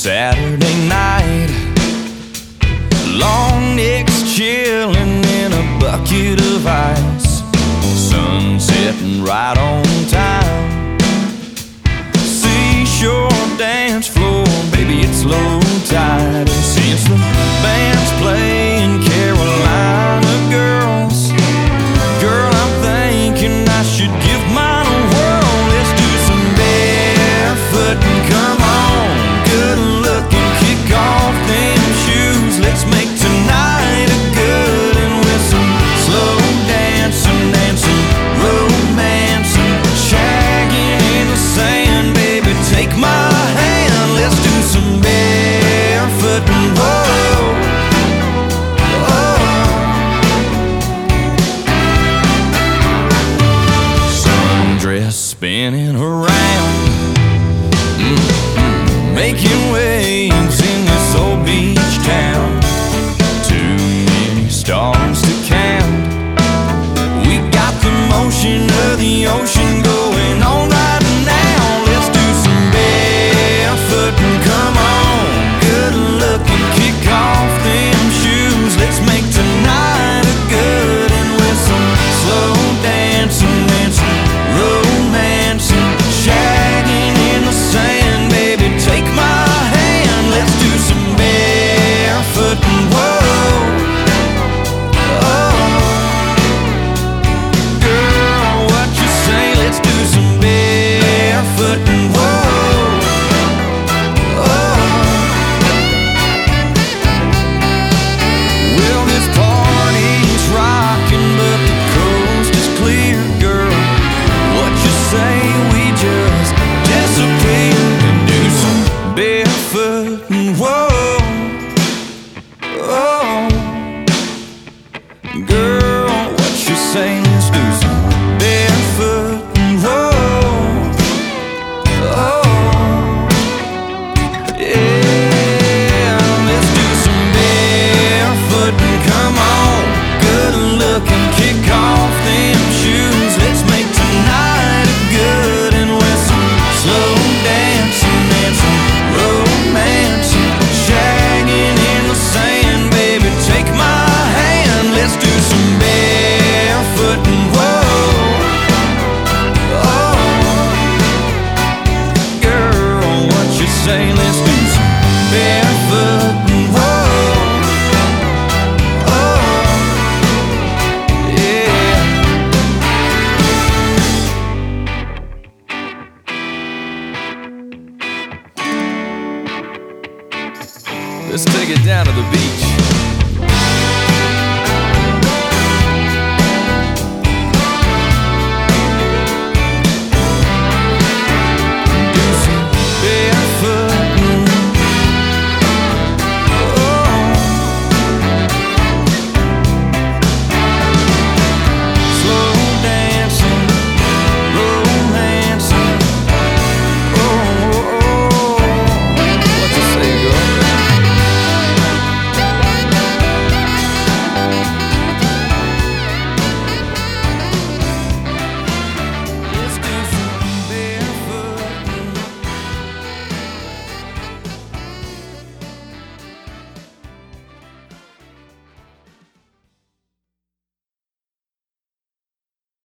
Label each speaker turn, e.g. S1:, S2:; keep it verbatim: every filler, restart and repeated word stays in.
S1: Saturday night, long necks chilling in a bucket of ice, sun setting right on time. Seashore dance floor, baby, it's low tide. And since the band's playing Carolina girls, girl, I'm thinking I should give mine a whirl. Let's do some barefoot and come on, good looking, kick off them shoes. Let's make tonight a good and with some slow dancing, dancing, romancing, shagging in the sand. Baby, take my hand, let's do some barefoot and whoa, whoa. Sundress spinning around, mm-hmm. making waves in this old beach town. Too many stars to count. We got the motion of the ocean going on right now. Let's do some barefoot and come on, good looking, kick off them shoes. Let's make tonight a good and with some slow dancing, dancing, romancing, shagging in the sand. Baby, take my hand, let's do some barefoot and whoa, oh. Girl, what you say? Let's do some barefoot and whoa, oh. Well, this party's rocking, but the coast is clear, girl. What you say? We just disappear and do some barefoot and whoa, oh. Girl, what you say? Let's do some barefoot and whoa, oh. Yeah, let's do some barefoot and come on, good looking, kick off them shoes. Let's make tonight a good and with some slow dancing, dancing, romancing, shagging in the sand. Baby, take my hand, let's do some barefoot and whoa, oh. Girl, what you say? Let's do some barefoot and whoa, oh. Yeah. Let's take it down to the beach.